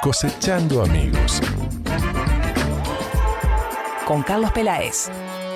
Cosechando amigos. Con Carlos Peláez.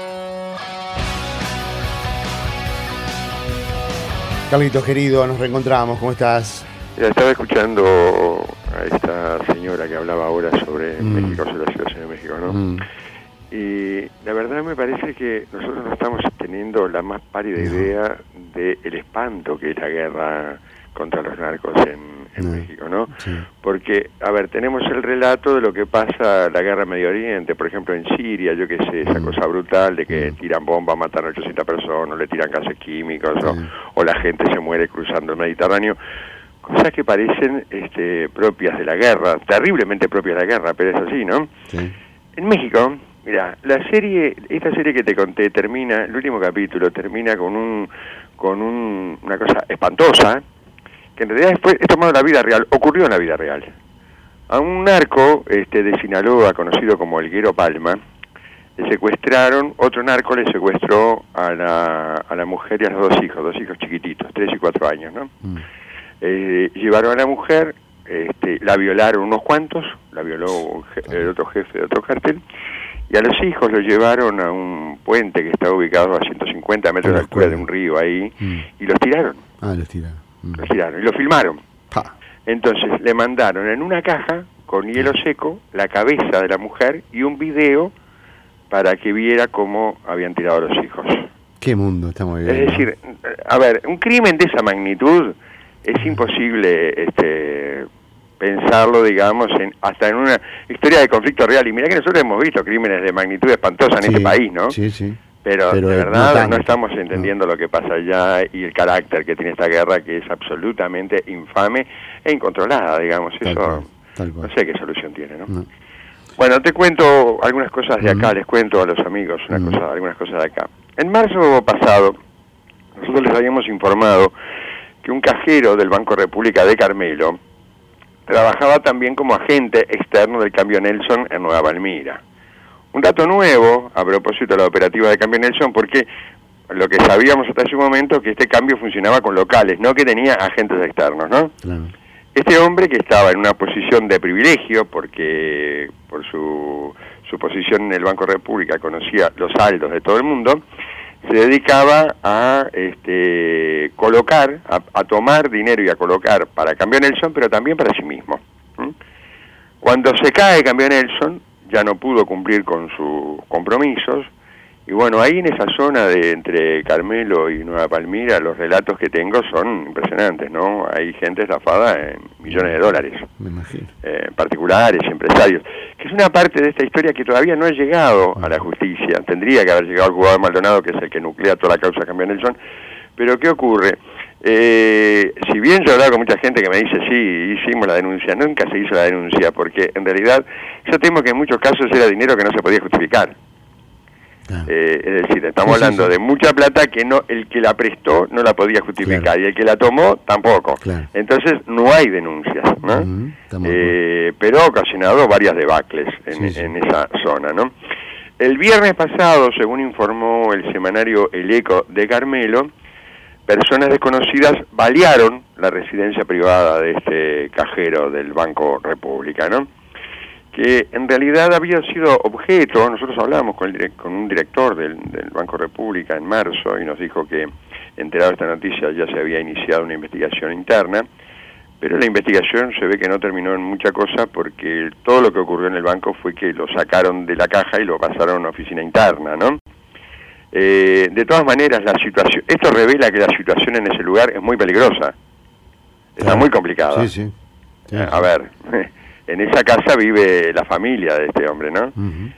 Carlitos, querido, nos reencontramos. ¿Cómo estás? Ya estaba escuchando a esta señora que hablaba ahora sobre México, sobre la situación de México, ¿no? Y la verdad me parece que nosotros no estamos teniendo la más pálida idea del espanto que es la guerra contra los narcos en México, ¿no? Sí. Porque, a ver, tenemos el relato de lo que pasa en la guerra en Medio Oriente, por ejemplo en Siria, yo qué sé, esa cosa brutal de que tiran bombas, matan a 800 personas, le tiran gases químicos, o la gente se muere cruzando el Mediterráneo. Cosas que parecen propias de la guerra, terriblemente propias de la guerra, pero es así, ¿no? Sí. En México, mira, esta serie que te conté termina, el último capítulo termina con una cosa espantosa, que en realidad es tomado en la vida real, ocurrió en la vida real. A un narco de Sinaloa, conocido como el Güero Palma, le secuestraron, otro narco le secuestró a la mujer y a los dos hijos chiquititos, 3 y 4 años, ¿no? Llevaron a la mujer, la violaron unos cuantos, la violó el otro jefe de otro cártel, y a los hijos los llevaron a un puente que está ubicado a 150 metros de altura de un río ahí, y los tiraron. Los tiraron. Los tiraron y lo filmaron. Entonces le mandaron en una caja con hielo seco la cabeza de la mujer y un video para que viera cómo habían tirado a los hijos. ¿Qué mundo estamos viviendo? Es decir, a ver, un crimen de esa magnitud es imposible pensarlo, digamos, hasta en una historia de conflicto real. Y mira que nosotros hemos visto crímenes de magnitud espantosa en este país, ¿no? Sí, sí. Pero de verdad no estamos entendiendo lo que pasa allá y el carácter que tiene esta guerra, que es absolutamente infame e incontrolada, digamos. Tal cual. No sé qué solución tiene, ¿no? Bueno, te cuento algunas cosas de acá, les cuento a los amigos algunas cosas de acá. En marzo pasado, nosotros les habíamos informado que un cajero del Banco República de Carmelo trabajaba también como agente externo del Cambio Nelson en Nueva Palmira. Un dato nuevo a propósito de la operativa de Cambio Nelson, porque lo que sabíamos hasta ese momento que este cambio funcionaba con locales, no que tenía agentes externos, ¿no? Claro. Este hombre, que estaba en una posición de privilegio, porque por su posición en el Banco República conocía los saldos de todo el mundo, se dedicaba a colocar, a tomar dinero y a colocar para Cambio Nelson, pero también para sí mismo. Cuando se cae Cambio Nelson, ya no pudo cumplir con sus compromisos, y bueno, ahí en esa zona de entre Carmelo y Nueva Palmira, los relatos que tengo son impresionantes, ¿no? Hay gente estafada en millones de dólares. Me imagino. Particulares, empresarios, que es una parte de esta historia que todavía no ha llegado a la justicia. Tendría que haber llegado al juzgado de Maldonado, que es el que nuclea toda la causa de Cambio Nelson, pero ¿qué ocurre? Si bien yo he hablado con mucha gente que me dice, sí, hicimos la denuncia, nunca se hizo la denuncia, porque en realidad yo temo que en muchos casos era dinero que no se podía justificar. Es decir, estamos hablando de mucha plata que el que la prestó no la podía justificar, y el que la tomó tampoco. Entonces no hay denuncias, ¿no? Pero ha ocasionado varias debacles en esa zona, ¿no? El viernes pasado, según informó el semanario El Eco de Carmelo, personas desconocidas balearon la residencia privada de este cajero del Banco República, ¿no? Que en realidad había sido objeto, nosotros hablamos con un director del Banco República en marzo y nos dijo que, enterado de esta noticia, ya se había iniciado una investigación interna, pero la investigación se ve que no terminó en mucha cosa, porque todo lo que ocurrió en el banco fue que lo sacaron de la caja y lo pasaron a una oficina interna, ¿no? De todas maneras, esto revela que la situación en ese lugar es muy peligrosa, está muy complicada. A ver, en esa casa vive la familia de este hombre, ¿no?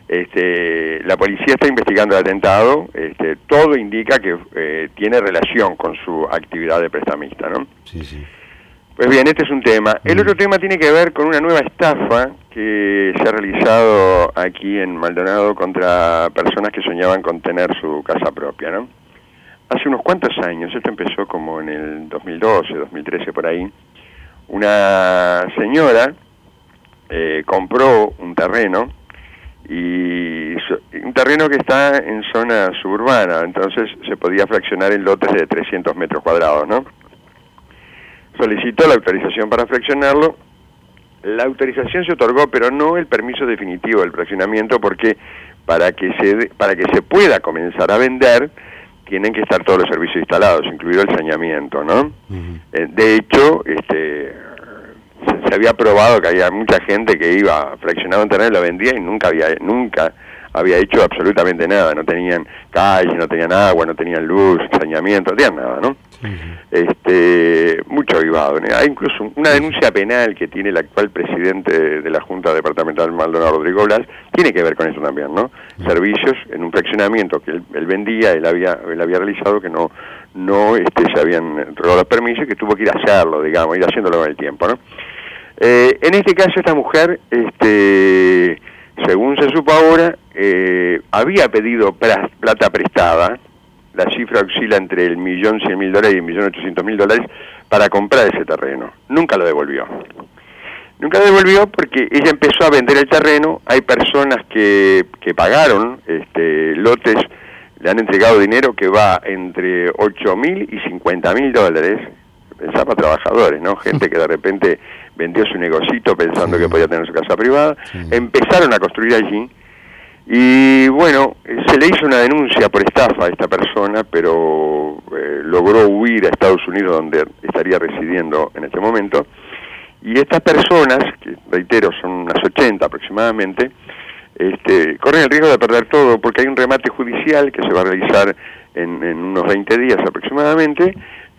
La policía está investigando el atentado, todo indica que tiene relación con su actividad de prestamista, ¿no? Pues bien, este es un tema. El otro tema tiene que ver con una nueva estafa que se ha realizado aquí en Maldonado contra personas que soñaban con tener su casa propia, ¿no? Hace unos cuantos años, esto empezó como en el 2012, 2013 por ahí, una señora compró un terreno, y un terreno que está en zona suburbana, entonces se podía fraccionar en lotes de 300 metros cuadrados, ¿no? Solicitó la autorización para fraccionarlo la autorización se otorgó, pero no el permiso definitivo del fraccionamiento, porque para que se pueda comenzar a vender, tienen que estar todos los servicios instalados, incluido el saneamiento, ¿no? De hecho, se había probado que había mucha gente que iba fraccionado en terreno y lo vendía y nunca había hecho absolutamente nada. No tenían calles, no tenían agua, no tenían luz, saneamiento, no tenían nada, ¿no? Mucho avivado. Hay incluso una denuncia penal que tiene el actual presidente de la Junta Departamental, Maldonado Rodrigo Blas, tiene que ver con eso también, ¿no? Servicios en un fraccionamiento que él vendía, él había realizado que no se habían entregado los permisos y que tuvo que ir a hacerlo, digamos, ir haciéndolo con el tiempo, ¿no? En este caso, esta mujer, según se supo ahora, había pedido plata prestada. La cifra oscila entre el $1.100.000 y el $1.800.000 para comprar ese terreno. Nunca lo devolvió. Nunca lo devolvió porque ella empezó a vender el terreno. Hay personas que pagaron lotes, le han entregado dinero que va entre $8.000 y $50.000. Pensaba para trabajadores, ¿no? Gente que de repente vendió su negocito pensando que podía tener su casa privada. Empezaron a construir allí. Y bueno, se le hizo una denuncia por estafa a esta persona, pero logró huir a Estados Unidos, donde estaría residiendo en este momento. Y estas personas, que reitero son unas 80 aproximadamente, corren el riesgo de perder todo, porque hay un remate judicial que se va a realizar en unos 20 días aproximadamente,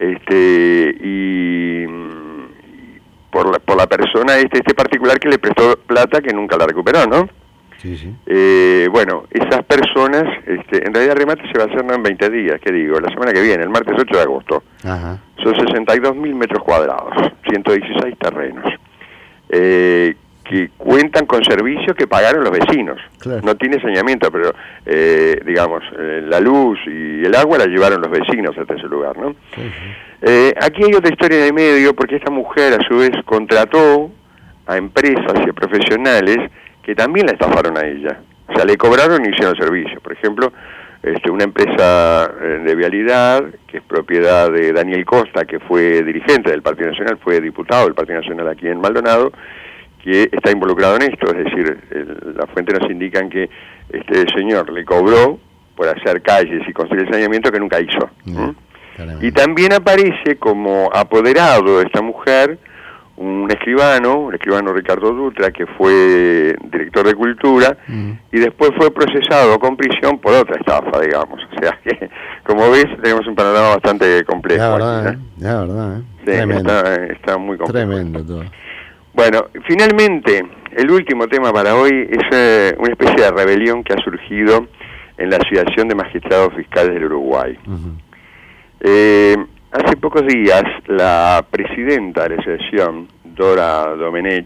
y por la persona este particular que le prestó plata que nunca la recuperó, ¿no? Sí. Bueno, esas personas, en realidad el remate se va a hacer no en 20 días, ¿qué digo? La semana que viene, el martes 8 de agosto. Ajá. Son 62.000 metros cuadrados, 116 terrenos, que cuentan con servicios que pagaron los vecinos. Claro. No tiene saneamiento, pero, digamos, la luz y el agua la llevaron los vecinos hasta ese lugar, ¿no? Sí. Aquí hay otra historia de medio, porque esta mujer, a su vez, contrató a empresas y a profesionales que también la estafaron a ella. O sea, le cobraron y hicieron servicio. Por ejemplo, una empresa de vialidad, que es propiedad de Daniel Costa, que fue dirigente del Partido Nacional, fue diputado del Partido Nacional aquí en Maldonado, que está involucrado en esto. Es decir, las fuentes nos indican que este señor le cobró por hacer calles y construir el saneamiento que nunca hizo. Y también aparece como apoderado de esta mujer un escribano Ricardo Dutra, que fue director de Cultura, y después fue procesado con prisión por otra estafa, digamos. O sea que, como ves, tenemos un panorama bastante complejo. La verdad, Sí, está muy complejo. Tremendo todo. Bueno, finalmente, el último tema para hoy es una especie de rebelión que ha surgido en la Asociación de Magistrados Fiscales del Uruguay. Hace pocos días, la presidenta de la asociación, Dora Domenech,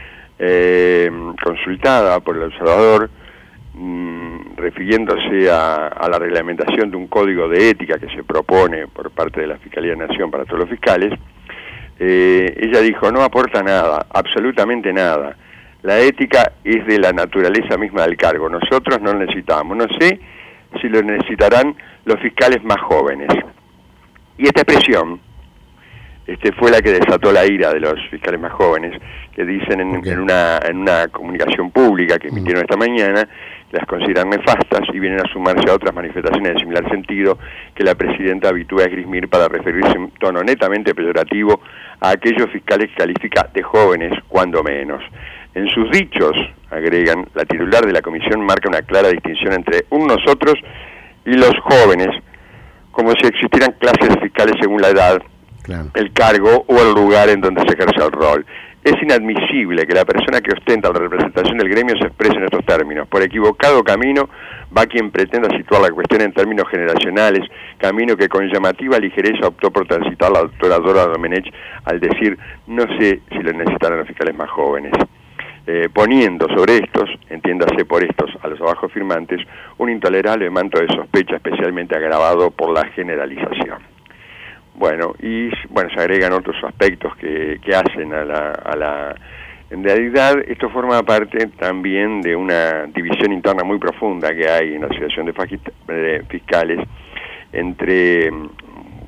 consultada por el observador, refiriéndose a la reglamentación de un código de ética que se propone por parte de la Fiscalía de Nación para todos los fiscales, ella dijo: no aporta nada, absolutamente nada. La ética es de la naturaleza misma del cargo. Nosotros no lo necesitamos. No sé si lo necesitarán los fiscales más jóvenes. Y esta expresión fue la que desató la ira de los fiscales más jóvenes, que dicen en una comunicación pública que emitieron esta mañana, las consideran nefastas y vienen a sumarse a otras manifestaciones de similar sentido que la presidenta habitúa a esgrimir para referirse en tono netamente peyorativo a aquellos fiscales que califica de jóvenes, cuando menos. En sus dichos, agregan, la titular de la comisión marca una clara distinción entre nosotros y los jóvenes, como si existieran clases fiscales según la edad, claro, el cargo o el lugar en donde se ejerce el rol. Es inadmisible que la persona que ostenta la representación del gremio se exprese en estos términos. Por equivocado camino va quien pretenda situar la cuestión en términos generacionales, camino que con llamativa ligereza optó por transitar la doctora Dora Domenech al decir: no sé si lo necesitarán los fiscales más jóvenes. Poniendo sobre estos, entiéndase por estos, a los abajo firmantes, un intolerable manto de sospecha especialmente agravado por la generalización. Bueno, se agregan otros aspectos que hacen a la... En realidad, esto forma parte también de una división interna muy profunda que hay en la Asociación de Fiscales entre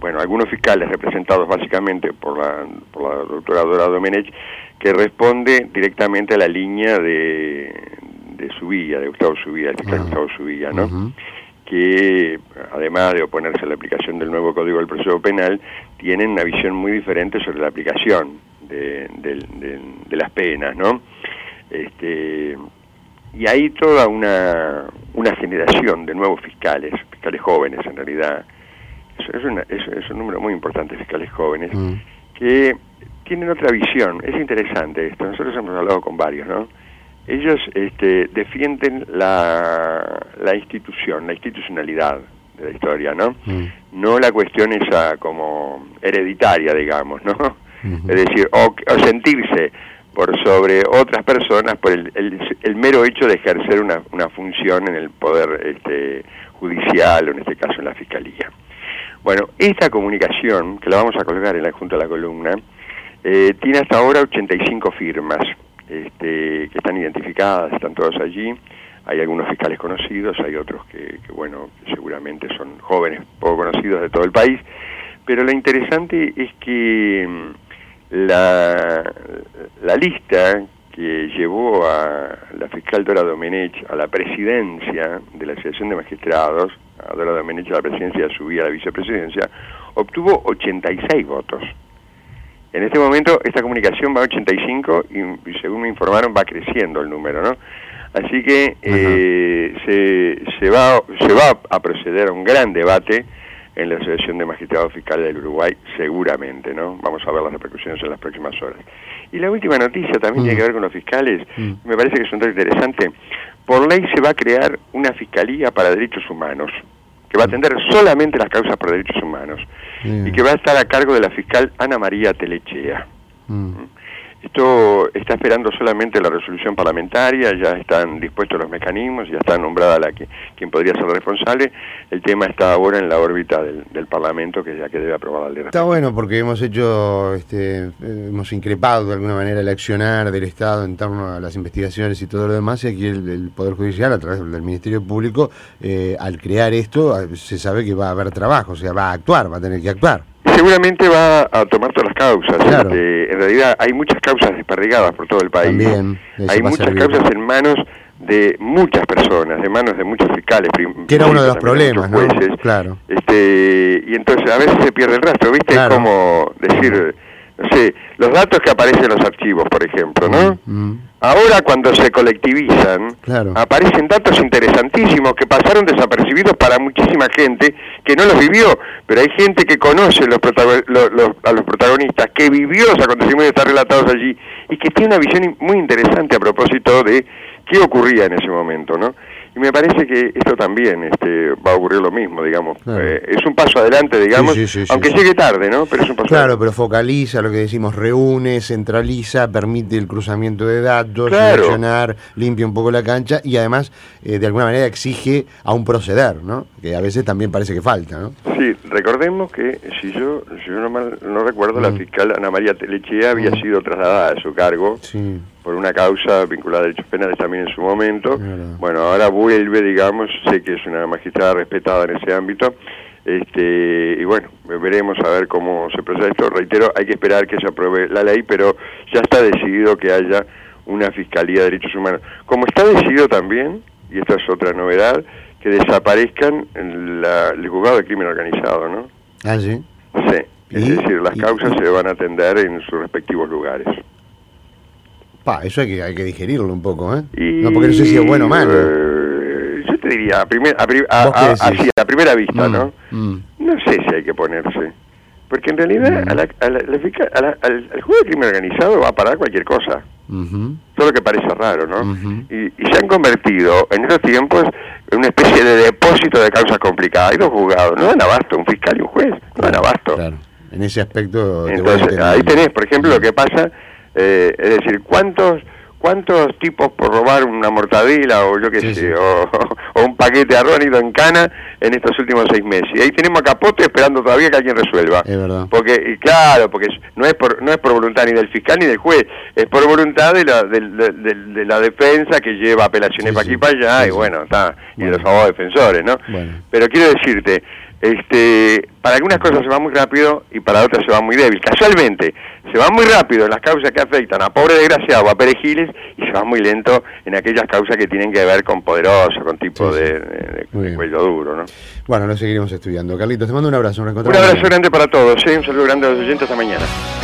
bueno, algunos fiscales representados básicamente por la doctora Dora Domenech, que responde directamente a la línea de Zubia, de Gustavo Zubia, el fiscal Gustavo Zubia, ¿no? Que además de oponerse a la aplicación del nuevo Código del Proceso Penal, tienen una visión muy diferente sobre la aplicación de las penas, ¿no? Y hay toda una generación de nuevos fiscales jóvenes en realidad. Es un número muy importante de fiscales jóvenes que tienen otra visión. Es interesante esto, nosotros hemos hablado con varios, ¿no? Ellos defienden la institución, la institucionalidad de la historia, ¿no? No la cuestión esa como hereditaria, digamos, ¿no? Es decir, o sentirse por sobre otras personas por el mero hecho de ejercer una función en el poder judicial, o en este caso en la Fiscalía. Bueno, esta comunicación, que la vamos a colgar en la junto a la columna, tiene hasta ahora 85 firmas, que están identificadas, están todos allí. Hay algunos fiscales conocidos, hay otros que seguramente son jóvenes poco conocidos de todo el país, pero lo interesante es que la lista que llevó a la fiscal Dora Domenech a la presidencia de la Asociación de Magistrados, a Dora Domenech a la presidencia y a Zubia a la vicepresidencia, obtuvo 86 votos. En este momento esta comunicación va a 85 y según me informaron va creciendo el número, ¿no? Así que se va a proceder a un gran debate en la Asociación de Magistrados Fiscales del Uruguay, seguramente, ¿no? Vamos a ver las repercusiones en las próximas horas. Y la última noticia también tiene que ver con los fiscales, me parece que es un dato interesante. Por ley se va a crear una Fiscalía para Derechos Humanos, que va a atender solamente las causas por derechos humanos, y que va a estar a cargo de la fiscal Ana María Telechea. Esto está esperando solamente la resolución parlamentaria, ya están dispuestos los mecanismos, ya está nombrada quien podría ser la responsable. El tema está ahora en la órbita del Parlamento, que debe aprobar la ley. Está bueno porque hemos hecho, hemos increpado de alguna manera el accionar del Estado en torno a las investigaciones y todo lo demás, y aquí el Poder Judicial, a través del Ministerio Público, al crear esto, se sabe que va a haber trabajo, o sea, va a actuar, va a tener que actuar. Seguramente va a tomar todas las causas. Claro. En realidad hay muchas causas desperdigadas por todo el país. También, hay muchas causas en manos de muchas personas, de manos de muchos fiscales. Que era uno de los problemas, ¿no? Claro. Y entonces a veces se pierde el rastro, ¿viste? Claro. Es como decir, no sé, los datos que aparecen en los archivos, por ejemplo, ¿no? Ahora cuando se colectivizan, aparecen datos interesantísimos que pasaron desapercibidos para muchísima gente que no los vivió, pero hay gente que conoce a los protagonistas, que vivió los acontecimientos que están relatados allí y que tiene una visión muy interesante a propósito de qué ocurría en ese momento, ¿no? Y me parece que esto también va a ocurrir lo mismo, digamos. Claro. Es un paso adelante, digamos, aunque llegue tarde, ¿no? Pero es un paso adelante. Pero focaliza, lo que decimos, reúne, centraliza, permite el cruzamiento de datos, seleccionar, limpia un poco la cancha y además, de alguna manera, exige a un proceder, ¿no? Que a veces también parece que falta, ¿no? Sí, recordemos que, si yo no recuerdo, la fiscal Ana María Telechea había sido trasladada de su cargo por una causa vinculada a derechos penales también en su momento. Bueno, ahora vuelve, digamos, sé que es una magistrada respetada en ese ámbito, y bueno, veremos a ver cómo se procesa esto. Reitero, hay que esperar que se apruebe la ley, pero ya está decidido que haya una Fiscalía de Derechos Humanos. Como está decidido también, y esta es otra novedad, que desaparezcan el juzgado de crimen organizado, ¿no? Ah, sí. Sí, es decir, las causas se van a atender en sus respectivos lugares. Eso hay que digerirlo un poco, ¿eh? No, porque no sé si es bueno o malo. Yo te diría, a primera vista, ¿no? No sé si hay que ponerse. Porque en realidad al juego de crimen organizado va a parar cualquier cosa. Todo lo que parece raro, ¿no? Y se han convertido en estos tiempos en una especie de depósito de causas complicadas. Hay dos juzgados, no dan abasto, un fiscal y un juez, no dan abasto. Claro. En ese aspecto... Entonces, ahí tenés, por ejemplo, lo que pasa... es decir, ¿cuántos tipos por robar una mortadela o yo qué sé, o un paquete de arroz han ido en cana en estos últimos 6 meses. Y ahí tenemos a Capote esperando todavía que alguien resuelva. Es verdad. Porque, claro, porque no es por voluntad ni del fiscal ni del juez, es por voluntad de la defensa que lleva apelaciones para aquí y para allá, y bueno, está, y de los abogados defensores, ¿no? Bueno. Pero quiero decirte, para algunas cosas se va muy rápido y para otras se va muy débil. Casualmente, se va muy rápido en las causas que afectan a pobre desgraciado, a perejiles, y se va muy lento en aquellas causas que tienen que ver con poderosos, con tipo de cuello duro, ¿no? Bueno, lo seguiremos estudiando. Carlitos, te mando un abrazo. Un abrazo grande para todos, un saludo grande a los oyentes, hasta mañana.